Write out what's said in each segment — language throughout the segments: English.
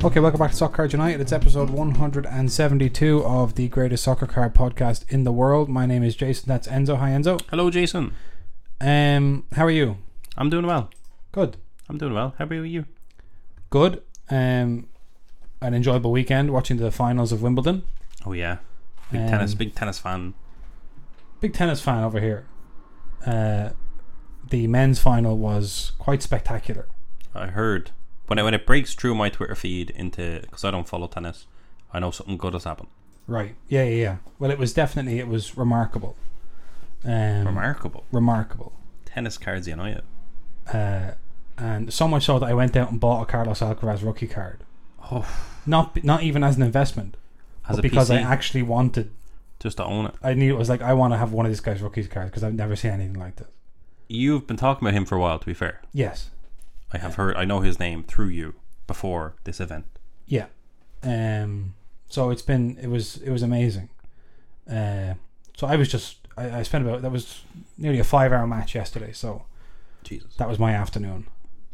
Okay, welcome back to Soccer Card United. It's episode 172 of the greatest soccer card podcast in the world. My name is Jason. That's Enzo. Hi, Enzo. Hello, Jason. How are you? I'm doing well. Good. I'm doing well. How about you? Good. An enjoyable weekend watching the finals of Wimbledon. Oh yeah, big tennis fan. Big tennis fan over here. The men's final was quite spectacular. I heard when it breaks through my Twitter feed because I don't follow tennis, I know something good has happened. Right. Yeah. Well, it was remarkable. Remarkable. Tennis Cards United. And so much so that I went out and bought a Carlos Alcaraz rookie card. Oh, not even as an investment, but because PC, I actually wanted just to own it. I knew it was like, I want to have one of this guy's rookies cards because I've never seen anything like this. You've been talking about him for a while, to be fair. Yes. I have heard. I know his name through you before this event. Yeah. So it was amazing. So I spent that was nearly a 5-hour match yesterday. So Jesus, that was my afternoon.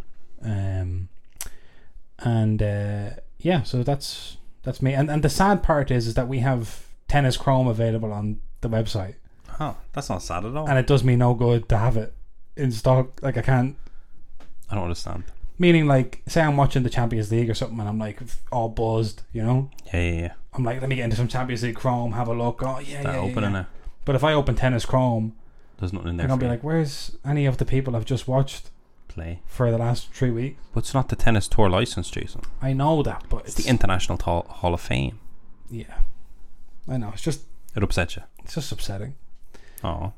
So that's me. And the sad part is that we have Tennis Chrome available on the website. Oh, that's not sad at all. And it does me no good to have it in stock. Like, I don't understand. Meaning, like, say I'm watching the Champions League or something and I'm like all buzzed, you know? Yeah. I'm like, let me get into some Champions League Chrome, have a look. Oh, Opening it. But if I open Tennis Chrome, there's nothing in there. I'm gonna be like, where's any of the people I've just watched play for the last 3 weeks? But it's not the Tennis Tour license, Jason. I know that, but it's the International Hall of Fame. Yeah, I know. It upsets you. It's just upsetting. Oh.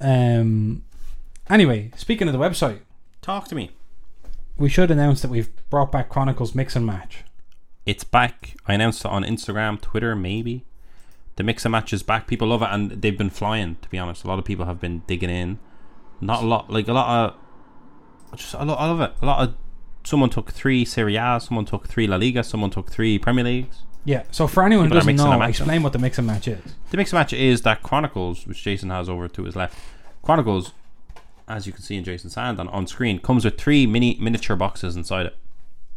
Anyway, speaking of the website, talk to me. We should announce that we've brought back Chronicles Mix and Match. It's back. I announced it on Instagram, Twitter, maybe. The Mix and Match is back. People love it, and they've been flying, to be honest. A lot of people have been digging in. Not a lot, like a lot of... I love it. A lot of... Someone took 3 Serie A, someone took 3 La Liga, someone took 3 Premier Leagues. Yeah, so for anyone who doesn't know, explain what the Mix and Match is. The Mix and Match is that Chronicles, which Jason has over to his left. Chronicles, as you can see in Jason's hand on screen, comes with 3 miniature boxes inside it.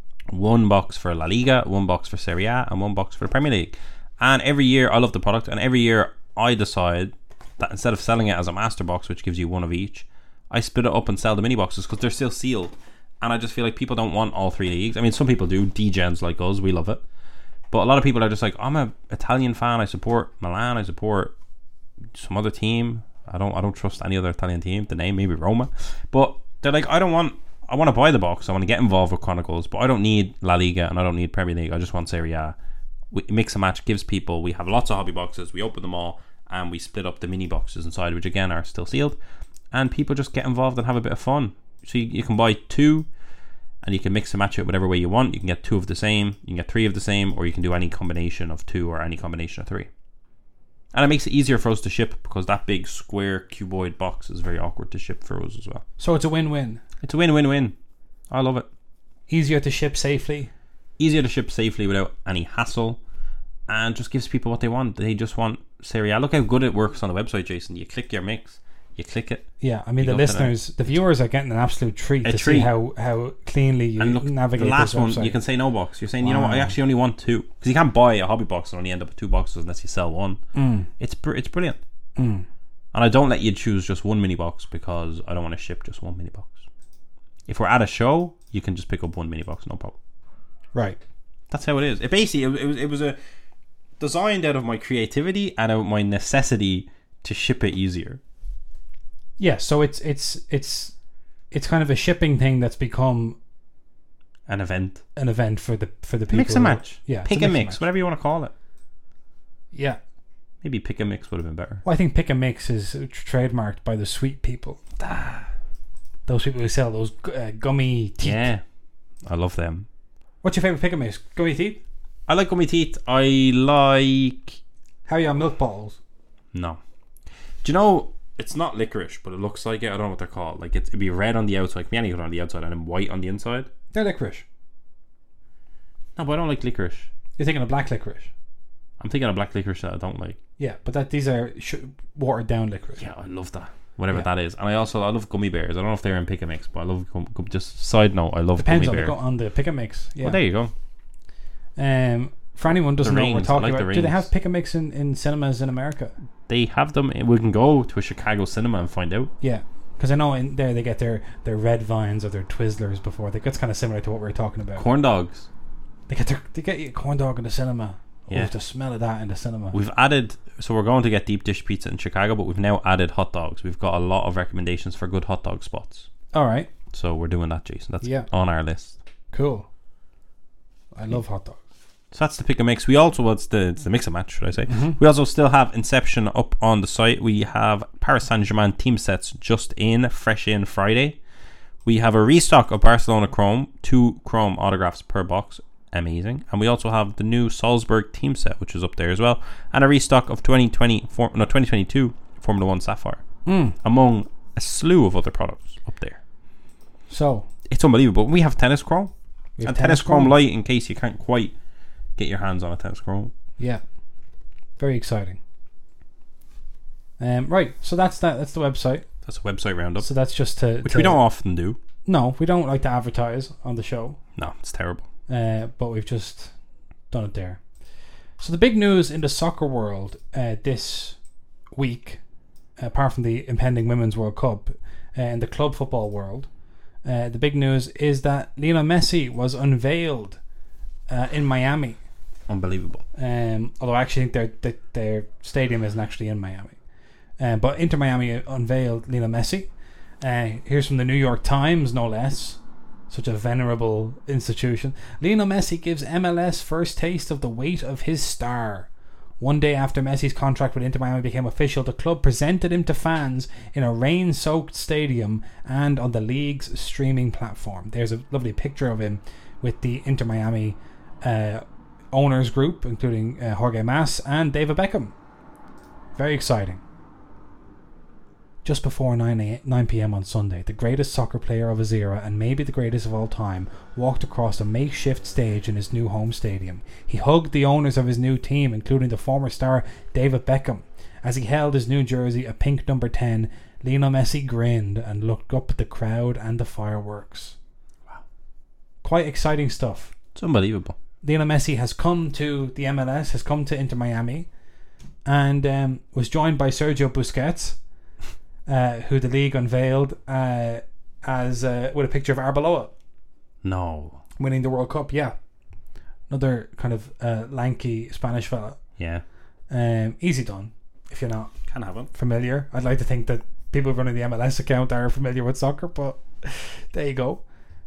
1 box for La Liga, 1 box for Serie A, and 1 box for the Premier League. And every year, I love the product, and every year I decide that instead of selling it as a master box, which gives you 1 of each, I split it up and sell the mini boxes because they're still sealed. And I just feel like people don't want all 3 leagues. I mean, some people do, degens like us, we love it. But a lot of people are just like, I'm an Italian fan, I support Milan, I support some other team. I don't trust any other Italian team. The name, maybe Roma. But they're like, I want to buy the box, I want to get involved with Chronicles, but I don't need La Liga and I don't need Premier League, I just want Serie A. Mix and Match gives people, we have lots of hobby boxes, we open them all and we split up the mini boxes inside, which again are still sealed, and people just get involved and have a bit of fun. So you can buy 2 and you can mix and match it whatever way you want. You can get 2 of the same, you can get 3 of the same, or you can do any combination of 2 or any combination of 3. And it makes it easier for us to ship because that big square cuboid box is very awkward to ship for us as well. So it's a win-win. It's a win-win-win. I love it. Easier to ship safely. Easier to ship safely without any hassle, and just gives people what they want. They just want Serie A. Look how good it works on the website, Jason. You click your mix, you click it. Yeah, I mean, the listeners, the viewers are getting an absolute treat see how cleanly you navigate the last this website. one, you can say no box. You're saying, you know what, I actually only want 2. Because you can't buy a hobby box and only end up with 2 boxes unless you sell 1. It's brilliant. And I don't let you choose just 1 mini box because I don't want to ship just 1 mini box. If we're at a show, you can just pick up 1 mini box, no problem. Right. That's how it is. It basically, it was designed out of my creativity and out of my necessity to ship it easier. Yeah, so it's kind of a shipping thing that's become an event for the people. Mix and match. Yeah, pick and mix, whatever you want to call it. Yeah. Maybe pick and mix would have been better. Well, I think pick and mix is trademarked by the sweet people. Those people who sell those gummy teeth. Yeah, I love them. What's your favourite pick and mix? Gummy teeth? I like gummy teeth. I like... How are you on milk balls? No. Do you know, it's not licorice, but it looks like it. I don't know what they're called. Like it'd be red on the outside, like mayonnaise on the outside, and then white on the inside. They're licorice. No, but I don't like licorice. You're thinking of black licorice? I'm thinking of black licorice that I don't like. Yeah, but these are watered down licorice. Yeah, I love that. Whatever that is. And I love gummy bears. I don't know if they're in pick and mix, but I love just side note, I love Depends gummy bears. on the pick and mix. Yeah. Well, there you go. For anyone who doesn't know what we're rings, I talking like the about, do they rings. have Pick and Mix in cinemas in America? They have them. We can go to a Chicago cinema and find out. Yeah, because I know in there they get their red vines or their Twizzlers before. That's kind of similar to what we were talking about. Corn dogs. They get you a corn dog in the cinema. Yeah. Oh, the smell of that in the cinema. We've added, so we're going to get deep dish pizza in Chicago, but we've now added hot dogs. We've got a lot of recommendations for good hot dog spots. All right, So we're doing that, Jason. That's Yeah. on our list. cool. I love hot dogs. So that's the pick and mix. We also, it's the mix and match, should I say. Mm-hmm. We also still have Inception up on the site. We have Paris Saint-Germain team sets just in, fresh in Friday. We have a restock of Barcelona Chrome, 2 Chrome autographs per box. Amazing. And we also have the new Salzburg team set, which is up there as well. And a restock of 2022 Formula 1 Sapphire. Among a slew of other products up there. So It's unbelievable. We have Tennis Chrome. we have And Tennis Chrome Light, in case you can't quite get your hands on a Tennis Chrome. Yeah, very exciting. Right, so that's that. That's the website. That's a website roundup. So that's just to Which we don't often do. No, we don't like to advertise on the show. No, it's terrible. But we've just done it there. So the big news in the soccer world this week, apart from the impending Women's World Cup, in the club football world, the big news is that Lionel Messi was unveiled in Miami. Unbelievable. Although I actually think their stadium isn't actually in Miami. But Inter Miami unveiled Lionel Messi. Here's from the New York Times, no less. Such a venerable institution. Lionel Messi gives MLS first taste of the weight of his star. One day after Messi's contract with Inter Miami became official, the club presented him to fans in a rain-soaked stadium and on the league's streaming platform. There's a lovely picture of him with the Inter Miami owners group, including Jorge Mas and David Beckham. Very exciting. Just before 9 p.m. on Sunday, the greatest soccer player of his era, and maybe the greatest of all time, walked across a makeshift stage in his new home stadium. He hugged the owners of his new team, including the former star David Beckham. As he held his new jersey, a pink number 10, Lionel Messi grinned and looked up at the crowd and the fireworks. Wow. Quite exciting stuff. It's unbelievable. Lionel Messi has come to the MLS, has come to Inter Miami, and was joined by Sergio Busquets, who the league unveiled as with a picture of Arbeloa No. winning the World Cup. Yeah, another kind of lanky Spanish fella. Yeah. Easy done if you're not Can have him. familiar. I'd like to think that people running the MLS account are familiar with soccer, but there you go.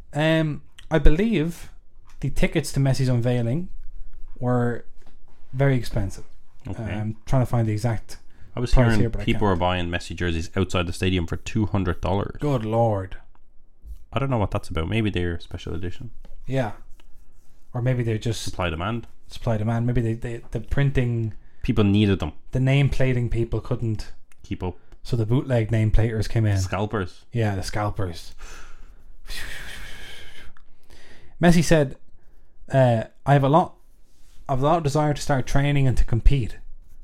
I believe the tickets to Messi's unveiling were very expensive. Okay. I'm trying to find the exact I was price hearing here, but I people can't. were buying Messi jerseys outside the stadium for $200. Good Lord. I don't know what that's about. Maybe they're special edition. Yeah. Or maybe they're just Supply demand. supply demand. Maybe the printing, People needed them. the name plating people couldn't, Keep up. so the bootleg name platers came in. Scalpers. Yeah, the scalpers. Messi said, I have a lot of desire to start training and to compete.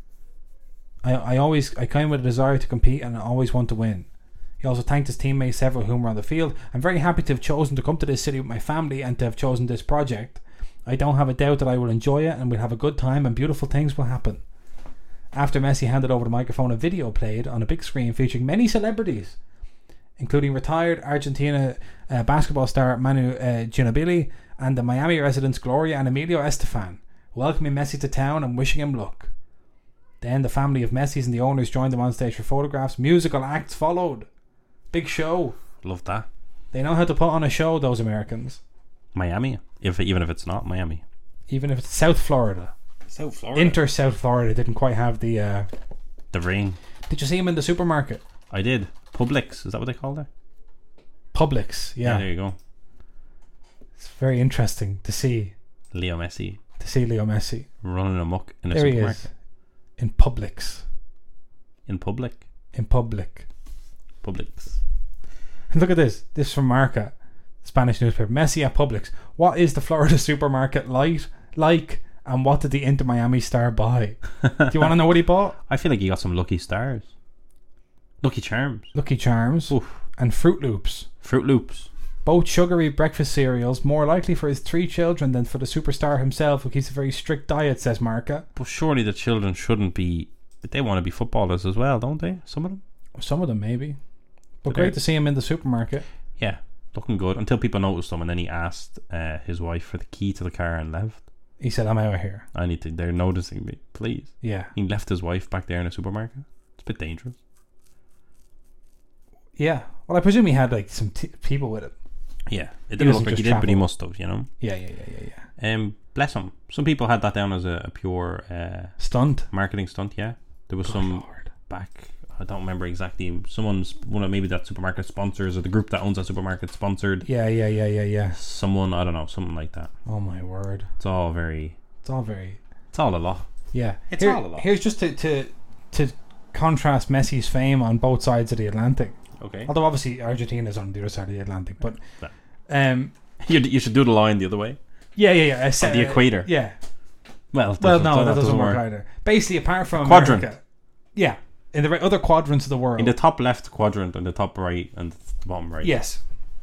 I came with a desire to compete and I always want to win. He also thanked his teammates, several of whom were on the field. I'm very happy to have chosen to come to this city with my family and to have chosen this project. I don't have a doubt that I will enjoy it and we'll have a good time and beautiful things will happen. After Messi handed over the microphone, a video played on a big screen featuring many celebrities, including retired Argentina basketball star Manu Ginobili and the Miami residents Gloria and Emilio Estefan, welcoming Messi to town and wishing him luck. Then the family of Messi's and the owners joined them on stage for photographs. Musical acts followed. Big show. Love that. They know how to put on a show, those Americans. Miami. Even if it's not Miami. Even if it's South Florida. South Florida. Inter South Florida didn't quite have the... The ring. Did you see him in the supermarket? I did. Publix. Is that what they called it? Publix, yeah. There you go. It's very interesting to see Leo Messi Leo Messi. running amok in a There he supermarket. is. In Publix. In public. In public. Publix. And look at this. This is from Marca, Spanish newspaper. Messi at Publix. What is the Florida supermarket like? And what did the Inter Miami star buy? Do you want to know what he bought? I feel like he got some Lucky Stars. Lucky Charms. Lucky Charms. Oof. And Fruit Loops. Fruit Loops. Both sugary breakfast cereals, more likely for his 3 children than for the superstar himself, who keeps a very strict diet, says Marca. But surely the children shouldn't be. They want to be footballers as well, don't they? Some of them. Some of them, maybe. But But great they're- to see him in the supermarket. Yeah, looking good until people noticed him, and then he asked his wife for the key to the car and left. He said, I'm out of here. I need to. They're noticing me, please. Yeah. He left his wife back there in a supermarket. It's a bit dangerous. Yeah. Well, I presume he had like some people with him. Yeah, it He didn't doesn't look like he just did, but he travel. must have, you know. Yeah. Bless him. Some people had that down as a pure Stunt. marketing stunt. Yeah, there was Good some Lord. back. I don't remember exactly. One of maybe that supermarket sponsors or the group that owns that supermarket sponsored Yeah. someone. I don't know, something like that. Oh my word. It's all very. It's all very. It's all a lot. Yeah. It's all a lot. Here's just to contrast Messi's fame on both sides of the Atlantic. Okay. Although obviously Argentina's on the other side of the Atlantic, but Yeah. You should do the line the other way. yeah. At the equator. Yeah. Well, Well, no, that doesn't work either. Basically, apart from Quadrant. America, yeah, in the other quadrants of the world, in the top left quadrant and the top right and the bottom right. yes.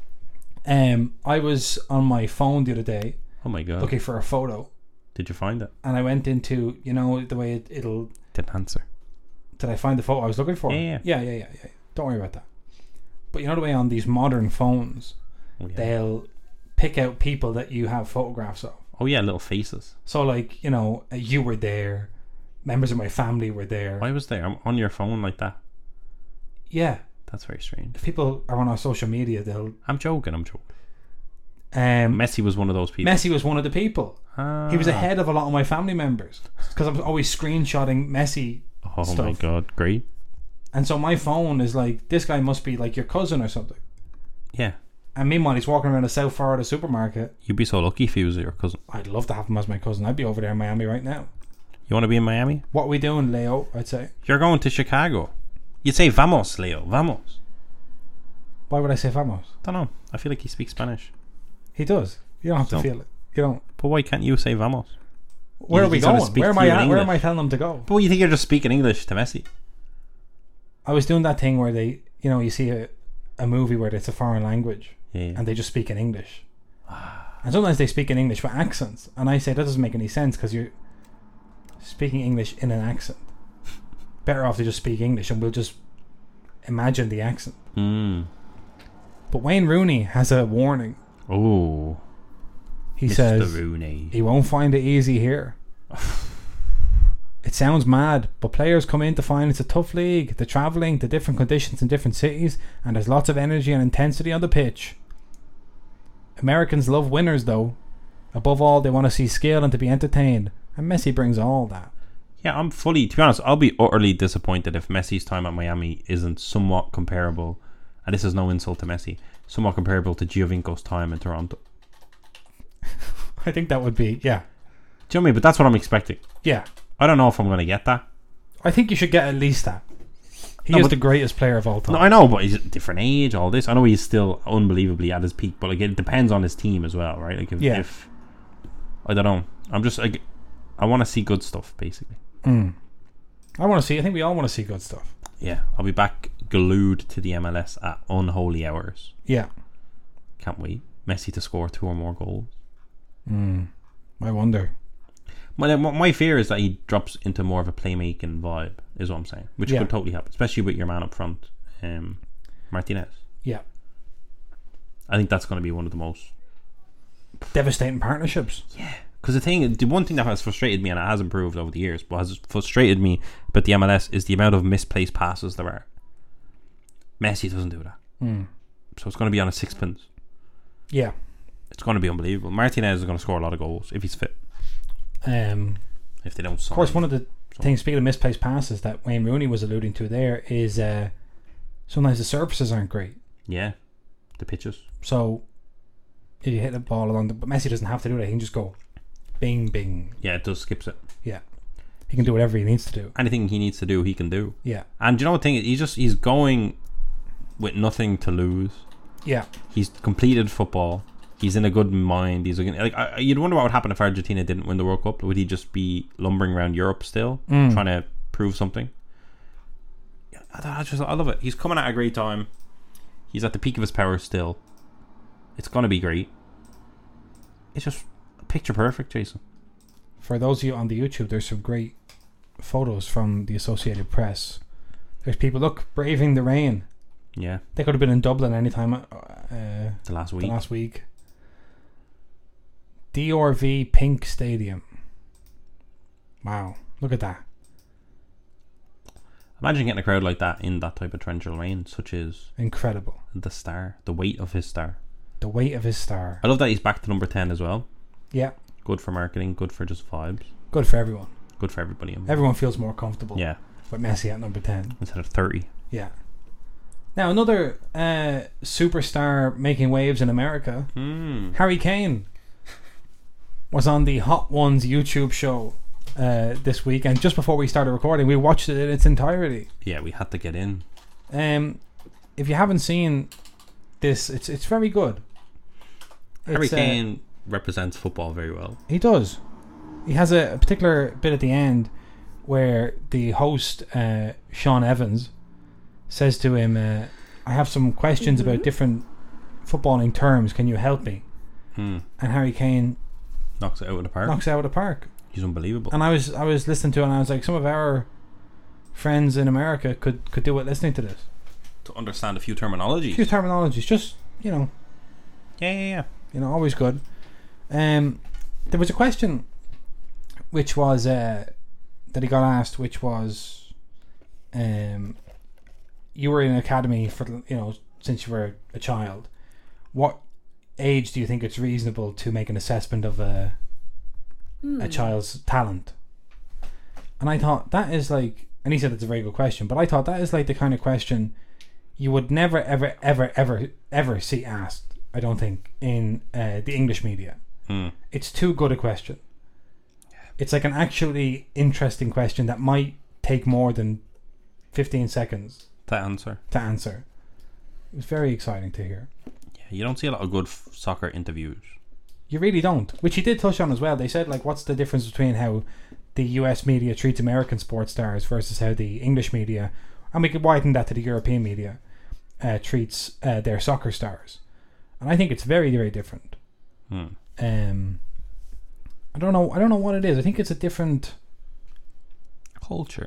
I was on my phone the other day Oh my god. looking for a photo, Did you find it? and I went into the way it'll. Didn't answer. Did I find the photo I was looking for? Yeah. Don't worry about that. But you know the way on these modern phones, Oh yeah. they'll pick out people that you have photographs of. Oh yeah, little faces. So like you were there, members of my family were there. Why was there? I'm on your phone like that. Yeah, That's very strange. if people are on our social media, they'll. I'm joking. Messi was one of those people. Messi was one of the people. He was ahead of a lot of my family members because I'm always screenshotting Messi Oh stuff. my god, great. And so my phone is like, this guy must be like your cousin or something. Yeah. And meanwhile, he's walking around a South Florida supermarket. You'd be so lucky if he was your cousin. I'd love to have him as my cousin. I'd be over there in Miami right now. You want to be in Miami? What are we doing, Leo? I'd say. You're going to Chicago. You'd say vamos, Leo. Vamos. Why would I say vamos? Don't know. I feel like he speaks Spanish. He does. You don't have to Don't. feel it. You don't. But why can't you say vamos? Where are we he's gonna going? speak Where am to I you in at? Where am English. I telling them to go? But you think you're just speaking English to Messi? I was doing that thing where they, you see a movie where it's a foreign language Yeah. and they just speak in English. And sometimes they speak in English with accents. And I say that doesn't make any sense because you're speaking English in an accent. Better off to just speak English and we'll just imagine the accent. But Wayne Rooney has a warning. Oh. He Mr. says Rooney. he won't find it easy here. It sounds mad, but players come in to find it's a tough league. The travelling, the different conditions in different cities, and there's lots of energy and intensity on the pitch. Americans love winners though. Above all, they want to see skill and to be entertained. And Messi brings all that. Yeah, to be honest, I'll be utterly disappointed if Messi's time at Miami isn't somewhat comparable, and this is no insult to Messi, somewhat comparable to Giovinco's time in Toronto. I think that would be, yeah. Do you know what I mean? But that's what I'm expecting. Yeah. I don't know if I'm going to get that. I think you should get at least that. He No, is but- the greatest player of all time. No, I know, but he's a different age, all this. I know he's still unbelievably at his peak, but like it depends on his team as well, right? Like if I don't know. I'm just like, I want to see good stuff, basically. I think we all want to see good stuff. Yeah, I'll be back glued to the MLS at unholy hours. Yeah. Can't wait. Messi to score 2 or more goals. I wonder. My fear is that he drops into more of a playmaking vibe, is what I'm saying, which Yeah. could totally happen, especially with your man up front, Martinez. Yeah. I think that's going to be one of the most. Devastating partnerships. Because the one thing that has frustrated me, and it has improved over the years, but has frustrated me about the MLS is the amount of misplaced passes there are. Messi doesn't do that. So it's going to be on a sixpence. Yeah. It's going to be unbelievable. Martinez is going to score a lot of goals if he's fit. If they don't sign. Of course, one of the things, speaking of misplaced passes, that Wayne Rooney was alluding to there is sometimes the surfaces aren't great. Yeah. The pitches. So if you hit the ball along but Messi doesn't have to do that. He can just go bing, bing. Yeah, it does skips it. Yeah. He can do whatever he needs to do. Anything he needs to do, he can do. Yeah. And you know what thing? He's going with nothing to lose. Yeah. He's completed football. He's in a good mind. He's like you'd wonder what would happen if Argentina didn't win the World Cup. Would he just be lumbering around Europe still, trying to prove something? I love it. He's coming at a great time. He's at the peak of his power still. It's going to be great. It's just picture perfect, Jason. For those of you on the YouTube, there's some great photos from the Associated Press. There's people, look, braving the rain. Yeah. They could have been in Dublin anytime The last week. DRV Pink Stadium. Wow, look at that. Imagine getting a crowd like that in that type of torrential rain, such as Incredible. the star, the weight of his star. The weight of his star. I love that he's back to number 10 as well. Yeah, Good for marketing, good for just vibes, good for everyone. good for everybody. Everyone feels more comfortable Yeah, with Messi at number 10. instead of 30. Yeah. Now, another superstar making waves in America, Harry Kane, was on the Hot Ones YouTube show this week, and just before we started recording, we watched it in its entirety. Yeah, we had to get in. If you haven't seen this, it's very good. Harry Kane represents football very well. He does. He has a particular bit at the end where the host, Sean Evans, says to him, I have some questions about different footballing terms. Can you help me? And Harry Kane Knocks it out of the park. knocks it out of the park. He's unbelievable. And I was listening to it, and I was like, some of our friends in America could do it listening to this. To understand a few terminologies. A few terminologies, just, Yeah. always good. There was a question which was that he got asked, which was, you were in an academy for since you were a child. What age do you think it's reasonable to make an assessment of a child's talent? And I thought that is like, and he said it's a very good question, but I thought that is like the kind of question you would never ever see asked, I don't think, in the English media. It's too good a question. It's like an actually interesting question that might take more than 15 seconds To answer. It was very exciting to hear. Yeah, you don't see a lot of good soccer interviews. You really don't, which he did touch on as well. They said, like, what's the difference between how the US media treats American sports stars versus how the English media, and we could widen that to the European media, treats their soccer stars. And I think it's very, very different. I don't know what it is. I think it's a different Culture.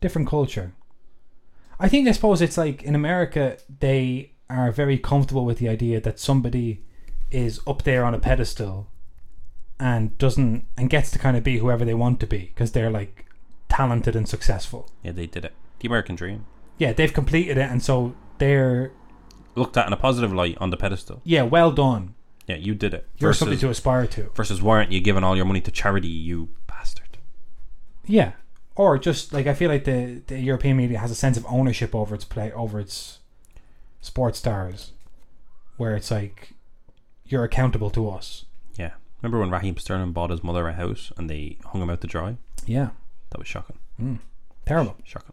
I suppose it's like in America they are very comfortable with the idea that somebody is up there on a pedestal and gets to kind of be whoever they want to be because they're like talented and successful. Yeah, they did it. The American dream. Yeah, they've completed it, and so they're looked at in a positive light on the pedestal. Yeah, well done. Yeah, you did it. You're something to aspire to. Versus, why aren't you giving all your money to charity, you bastard? Yeah. Or just like, I feel like the European media has a sense of ownership over its sports stars, where it's like, you're accountable to us. Yeah. Remember when Raheem Sterling bought his mother a house and they hung him out to dry? Yeah. That was shocking. Terrible. Shocking.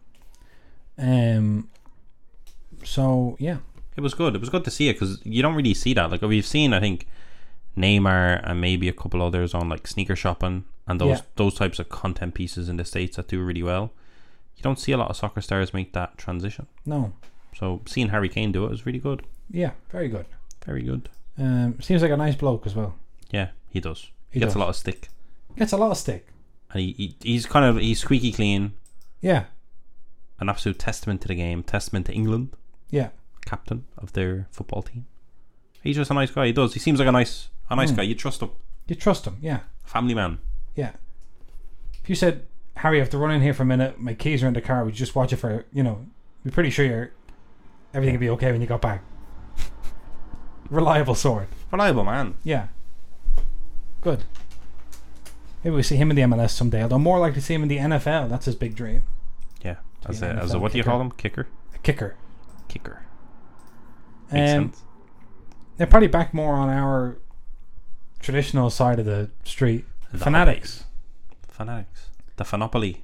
So yeah, it was good. It was good to see it because you don't really see that. Like, we've seen, I think, Neymar and maybe a couple others on like sneaker shopping and those types of content pieces in the States that do really well. You don't see a lot of soccer stars make that transition. No. So seeing Harry Kane do it was really good. Yeah, very good. Very good. Seems like a nice bloke as well. Yeah, he does. He gets a lot of stick. Gets a lot of stick. And he's squeaky clean. Yeah. An absolute testament to the game. Testament to England. Yeah. Captain of their football team. He's just a nice guy. He does. He seems like a nice guy. You trust him. Yeah. Family man. Yeah. If you said, Harry, I have to run in here for a minute, my keys are in the car, would you just watch it for, be pretty sure everything will be okay when you got back. Reliable sort. Reliable man. Yeah. Good. Maybe we see him in the MLS someday, although more likely to see him in the NFL. That's his big dream. Yeah. As a what do you call him? Kicker? A kicker. Makes sense. They're probably back more on our traditional side of the street. Fanatics. The Fanopoly.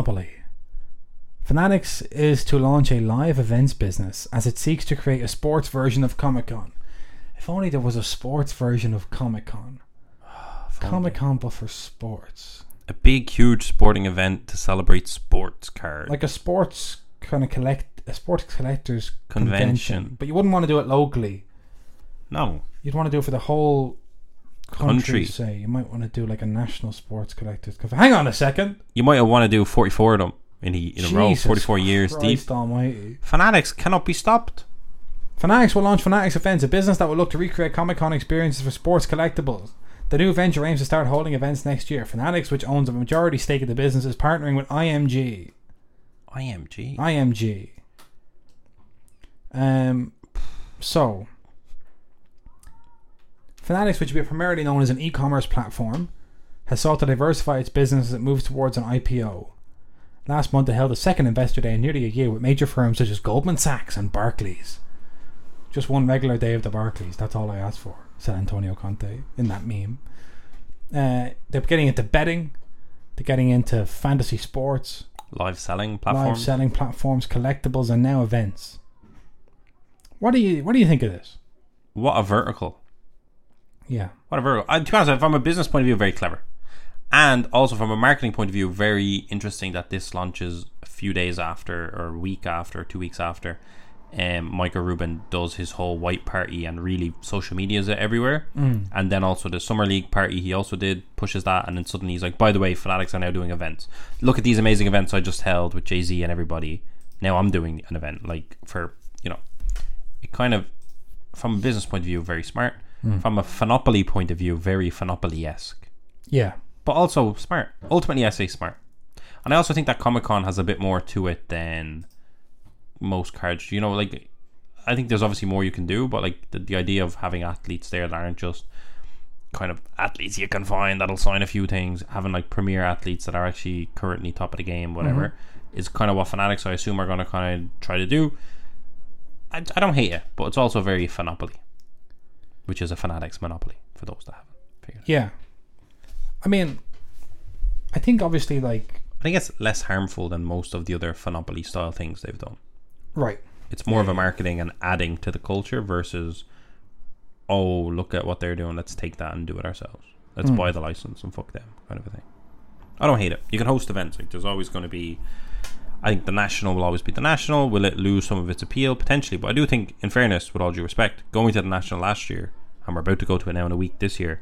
Fanatics is to launch a live events business as it seeks to create a sports version of Comic-Con. If only there was a sports version of Comic-Con. Comic-Con but for sports. A big, huge sporting event to celebrate sports cards. Like a sports kind of a sports collector's convention. But you wouldn't want to do it locally. No. you'd want to do it for the whole country. Country. Say you might want to do like a national sports collectors. Hang on a second. You might want to do 44 of them in a row, Jesus 44 years Christ deep. Almighty. Fanatics cannot be stopped. Fanatics will launch Fanatics Events, a business that will look to recreate Comic-Con experiences for sports collectibles. The new venture aims to start holding events next year. Fanatics, which owns a majority stake in the business, is partnering with IMG. IMG. So, Fanatics, which will be primarily known as an e-commerce platform, has sought to diversify its business as it moves towards an IPO. Last month, it held a second investor day in nearly a year with major firms such as Goldman Sachs and Barclays. Just one regular day of the Barclays, that's all I asked for, said Antonio Conte in that meme. They're getting into betting, they're getting into fantasy sports, Live selling platforms. collectibles, and now events. What do you think of this? What a vertical. Yeah. What a vertical. To be honest, from a business point of view, very clever. And also from a marketing point of view, very interesting that this launches a few days after, or a week after, 2 weeks after Michael Rubin does his whole white party and really social media is everywhere. And then also the Summer League party he also did, pushes that, and then suddenly he's like, by the way, Fanatics are now doing events. Look at these amazing events I just held with Jay-Z and everybody. Now I'm doing an event. Like, for, it kind of, from a business point of view, very smart. From a Fanopoly point of view, very Fanopoly-esque. Yeah. But also smart. Ultimately, I say smart. And I also think that Comic-Con has a bit more to it than most cards. I think there's obviously more you can do, but like the idea of having athletes there that aren't just kind of athletes you can find that'll sign a few things, having like premier athletes that are actually currently top of the game, whatever, is kind of what Fanatics, I assume, are going to kind of try to do. I don't hate it, but it's also very Fanopoly, which is a Fanatics monopoly for those that haven't figured it out. Yeah. I mean, I think obviously I think it's less harmful than most of the other Fanopoly style things they've done. Right. It's more of a marketing and adding to the culture versus, oh, look at what they're doing, let's take that and do it ourselves. Let's buy the license and fuck them, kind of a thing. I don't hate it. You can host events. Like, there's always going to be, I think the National will always be the National. Will it lose some of its appeal? Potentially. But I do think, in fairness, with all due respect, going to the National last year, and we're about to go to it now in a week this year,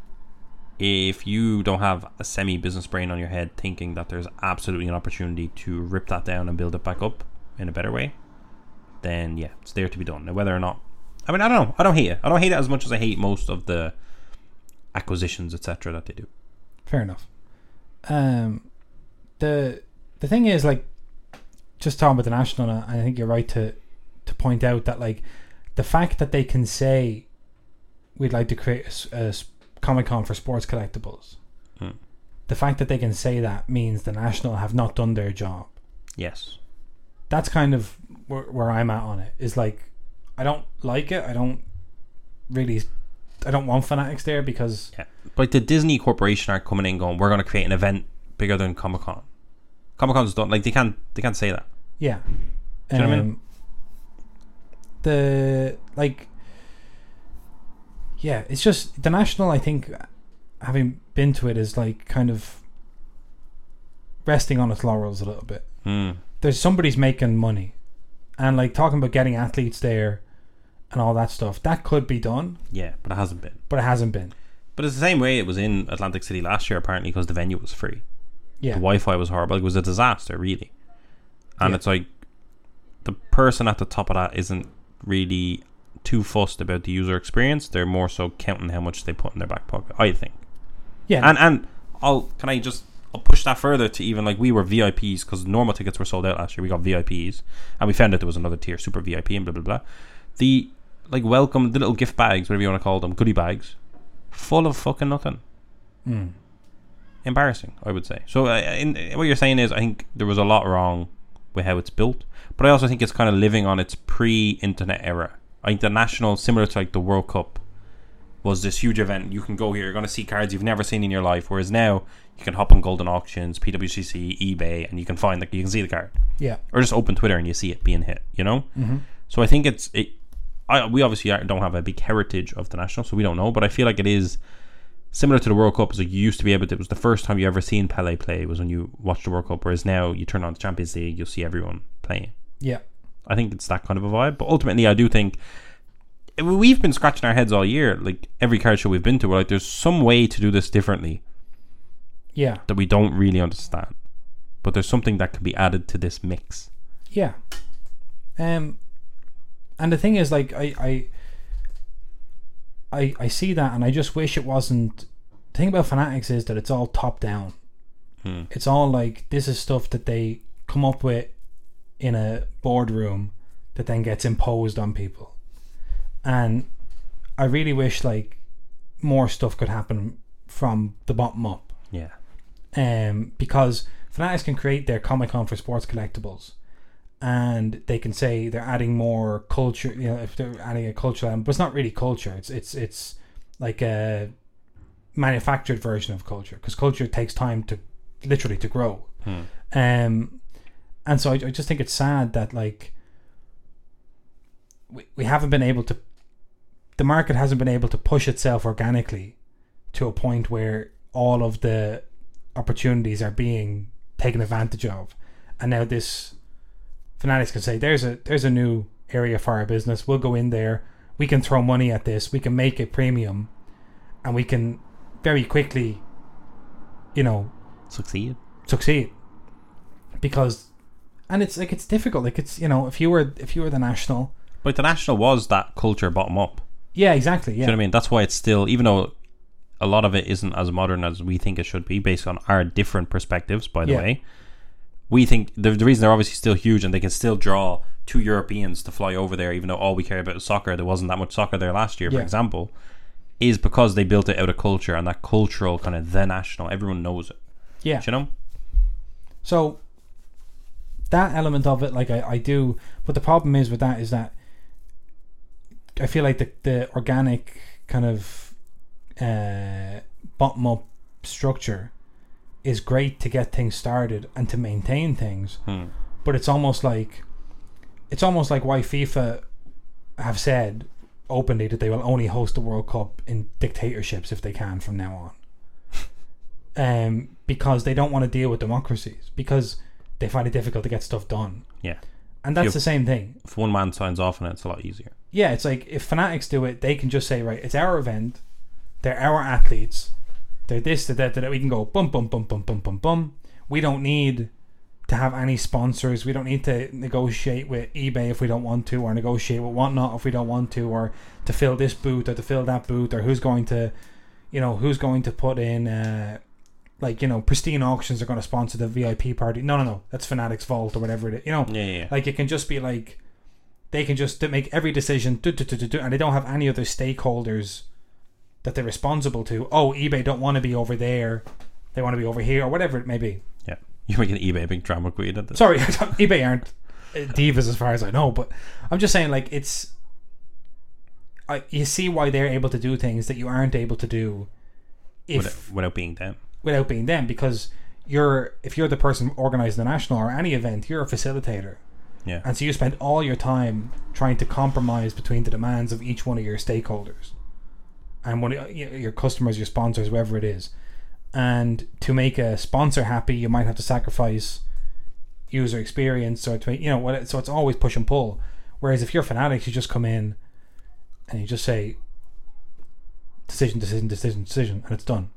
if you don't have a semi-business brain on your head thinking that there's absolutely an opportunity to rip that down and build it back up in a better way, then yeah, it's there to be done. Now, whether or not, I mean, I don't know. I don't hate it. I don't hate it as much as I hate most of the acquisitions, etc., that they do. Fair enough. The thing is, like, just talking about the National, and I think you're right to point out that, like, the fact that they can say we'd like to create a Comic-Con for sports collectibles, the fact that they can say that means the National have not done their job. Yes. That's kind of where I'm at on it. Is like, I don't like it. I don't want Fanatics there because... Yeah. But the Disney Corporation are coming in going, we're going to create an event bigger than Comic-Con. Comic-Con's done. Like, they can't say that. Yeah. Do you know what I mean? Yeah, it's just the National, I think, having been to it, is like kind of resting on its laurels a little bit. There's somebody's making money, and like talking about getting athletes there and all that stuff, that could be done. Yeah, but it hasn't been. But it's the same way it was in Atlantic City last year, apparently, because the venue was free. Yeah. The Wi-Fi was horrible. It was a disaster, really. And it's like the person at the top of that isn't really too fussed about the user experience. They're more so counting how much they put in their back pocket, I think. Yeah. And I'll push that further to even, like, we were VIPs because normal tickets were sold out last year. We got VIPs, and we found out there was another tier, super VIP, and blah blah blah. The welcome, the little gift bags, whatever you want to call them, goodie bags, full of fucking nothing. Embarrassing, I would say. So what you're saying is, I think there was a lot wrong with how it's built, but I also think it's kind of living on its pre-internet era. I think the National, similar to like the World Cup, was this huge event. You can go here, you're going to see cards you've never seen in your life, whereas now you can hop on Golden Auctions, PWCC, eBay, and you can find, like, you can see the card. Yeah. Or just open Twitter and you see it being hit, you know? So I think we obviously don't have a big heritage of the National, so we don't know, but I feel like it is similar to the World Cup. Is like, you used to be able to, it was the first time you ever seen Pele play was when you watched the World Cup, whereas now you turn on the Champions League, you'll see everyone playing. Yeah. I think it's that kind of a vibe, but ultimately I do think we've been scratching our heads all year. Like every card show we've been to, we're like, there's some way to do this differently. Yeah. That we don't really understand, but there's something that can be added to this mix. Yeah. And the thing is, like, I see that, and I just wish it wasn't. The thing about Fanatics is that it's all top down. It's all like, this is stuff that they come up with in a boardroom that then gets imposed on people. And I really wish, like, more stuff could happen from the bottom up. Yeah. Because Fanatics can create their Comic-Con for sports collectibles, and they can say they're adding more culture, you know, if they're adding a culture element, but it's not really culture. It's like a manufactured version of culture, because culture takes time to literally to grow. And so I just think it's sad that, like, we haven't been able to, the market hasn't been able to push itself organically to a point where all of the opportunities are being taken advantage of. And now this Fanatics can say, there's a new area for our business, we'll go in there, we can throw money at this, we can make it premium, and we can very quickly, you know, succeed. Because, and it's like, it's difficult, like, it's, you know, if you were the National, but the National was that culture bottom up. Yeah, exactly. Yeah. Do you know what I mean? That's why it's still, even though a lot of it isn't as modern as we think it should be, based on our different perspectives, by the way, we think the reason they're obviously still huge and they can still draw 2 Europeans to fly over there, even though all we care about is soccer, there wasn't that much soccer there last year, for example, is because they built it out of culture, and that cultural kind of the National, everyone knows it. Yeah. Do you know? So that element of it, like, I do, but the problem is with that is that I feel like the organic kind of bottom up structure is great to get things started and to maintain things, but it's almost like why FIFA have said openly that they will only host the World Cup in dictatorships if they can from now on, because they don't want to deal with democracies, because they find it difficult to get stuff done. Yeah. And that's the same thing. If one man signs off on it, it's a lot easier. Yeah, it's like, if Fanatics do it, they can just say, right, it's our event, they're our athletes, they're this, they're that, we can go bum, bum, bum, bum, bum, bum, bum. We don't need to have any sponsors, we don't need to negotiate with eBay if we don't want to, or negotiate with whatnot if we don't want to, or to fill this booth, or to fill that booth, or who's going to put in like, you know, Pristine Auctions are going to sponsor the VIP party. No, that's Fanatics Vault or whatever it is, you know. Yeah. Like, it can just be like, they can just make every decision, and they don't have any other stakeholders that they're responsible to. Oh, eBay don't want to be over there, they want to be over here, or whatever it may be. Yeah, you're making eBay a big drama queen at this. Sorry, eBay aren't divas as far as I know, but I'm just saying, like, it's, you see why they're able to do things that you aren't able to do without being them. Because if you're the person organising the National or any event, you're a facilitator. Yeah. And so you spend all your time trying to compromise between the demands of each one of your stakeholders and one of your customers, your sponsors, whoever it is. And to make a sponsor happy, you might have to sacrifice user experience, or to make, so it's always push and pull. Whereas if you're Fanatics, you just come in and you just say decision, and it's done.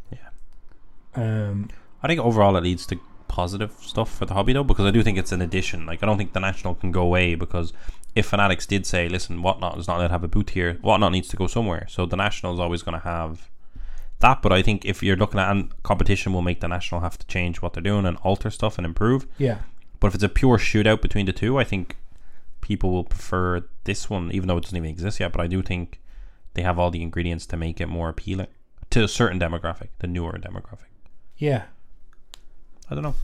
I think overall it leads to positive stuff for the hobby, though, because I do think it's an addition. Like, I don't think the National can go away, because if Fanatics did say, listen, Whatnot is not allowed to have a booth here, Whatnot needs to go somewhere, so the National is always going to have that. But I think if you're looking at, and competition will make the National have to change what they're doing and alter stuff and improve. Yeah. But if it's a pure shootout between the two, I think people will prefer this one, even though it doesn't even exist yet. But I do think they have all the ingredients to make it more appealing to a certain demographic, the newer demographic. Yeah. I don't know.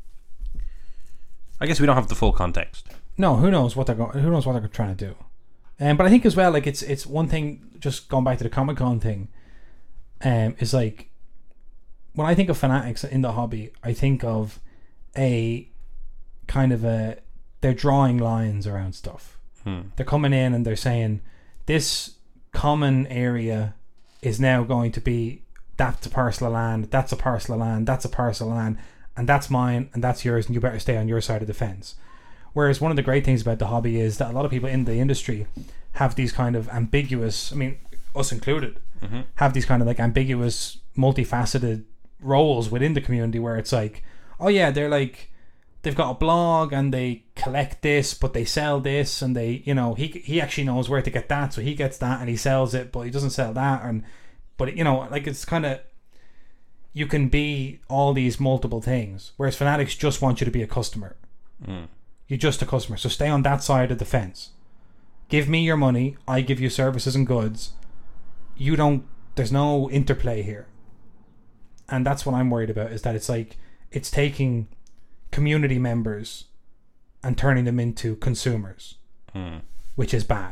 I guess we don't have the full context. No, who knows what they're trying to do. But I think as well, like, it's one thing, just going back to the Comic-Con thing, is like, when I think of Fanatics in the hobby, I think of a kind of they're drawing lines around stuff. They're coming in and they're saying, this common area is now going to be, that's a parcel of land, that's a parcel of land, that's a parcel of land, and that's mine, and that's yours, and you better stay on your side of the fence. Whereas one of the great things about the hobby is that a lot of people in the industry have these kind of ambiguous, I mean, us included, Mm-hmm. have these kind of like ambiguous, multifaceted roles within the community where it's like, oh yeah, they're like, they've got a blog and they collect this, but they sell this, and they, you know, he actually knows where to get that, so he gets that and he sells it, but he doesn't sell that, and but you know, like it's kind of, you can be all these multiple things, whereas Fanatics just want you to be a customer. You're just a customer, so stay on that side of the fence. Give me your money, I give you services and goods. You don't, there's no interplay here. And that's what I'm worried about, is that it's like, it's taking community members and turning them into consumers, which is bad.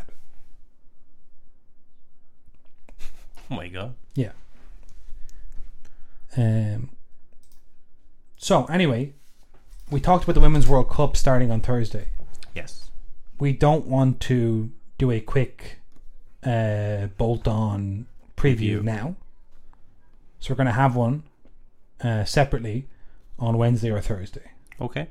Oh my god. Yeah. So anyway, we talked about the Women's World Cup starting on Thursday. Yes. We don't want to do a quick bolt-on preview now, so we're going to have one separately on Wednesday or Thursday. Okay.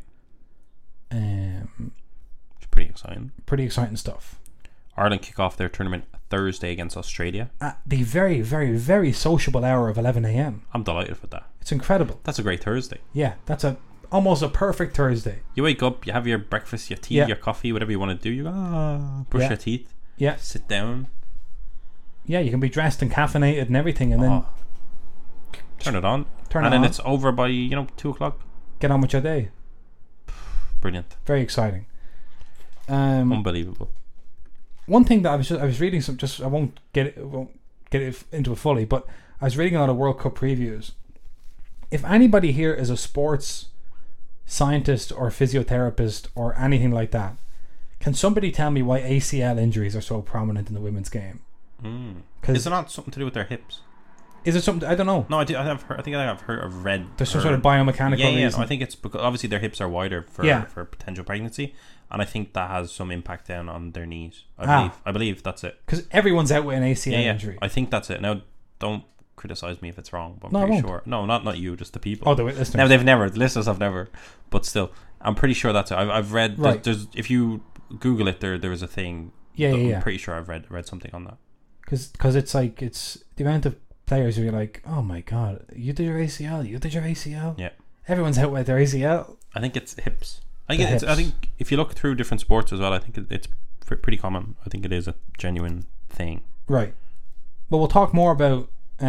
It's pretty exciting. Pretty exciting stuff. Ireland kick off their tournament Thursday against Australia At the very, very, very sociable hour of 11 a.m. I'm delighted with that. It's incredible. That's a great Thursday. Yeah, that's almost a perfect Thursday. You wake up, you have your breakfast, your tea, your coffee, whatever you want to do. You go, brush your teeth. Yeah. Sit down. Yeah, you can be dressed and caffeinated and everything, and then turn it on. And then it's over by 2 o'clock. Get on with your day. Brilliant. Very exciting. Unbelievable. One thing that I was reading some, just I won't get it into it fully, but I was reading a lot of World Cup previews. If anybody here is a sports scientist or physiotherapist or anything like that, can somebody tell me why ACL injuries are so prominent in the women's game? Is it not something to do with their hips? Is it something? I don't know. No, I've read. There's some sort of biomechanical reason. No, I think it's because obviously their hips are wider for potential pregnancy, and I think that has some impact then on their knees. I believe that's it. Because everyone's out with an ACL injury. I think that's it. Now, don't criticize me if it's wrong, but I'm No, I pretty won't. sure. No, not you, just the people. Oh, the listeners. Now the listeners have never, but still, I'm pretty sure that's it. I've read. There's if you Google it, there is a thing. I'm pretty sure I've read something on that. Because it's like, it's the amount of players who are like, oh my god, you did your ACL. Yeah, everyone's out with their ACL. I think it's hips. I think if you look through different sports as well, I think it's pretty common. I think it is a genuine thing. Right. Well, we'll talk more about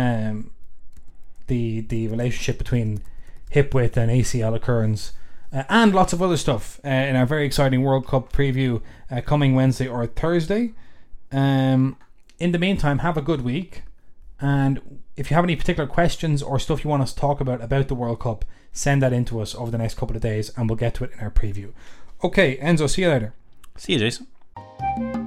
the relationship between hip width and ACL occurrence, and lots of other stuff in our very exciting World Cup preview coming Wednesday or Thursday. In the meantime, have a good week, and if you have any particular questions or stuff you want us to talk about the World Cup, send that in to us over the next couple of days and we'll get to it in our preview. Okay, Enzo, see you later. See you, Jason.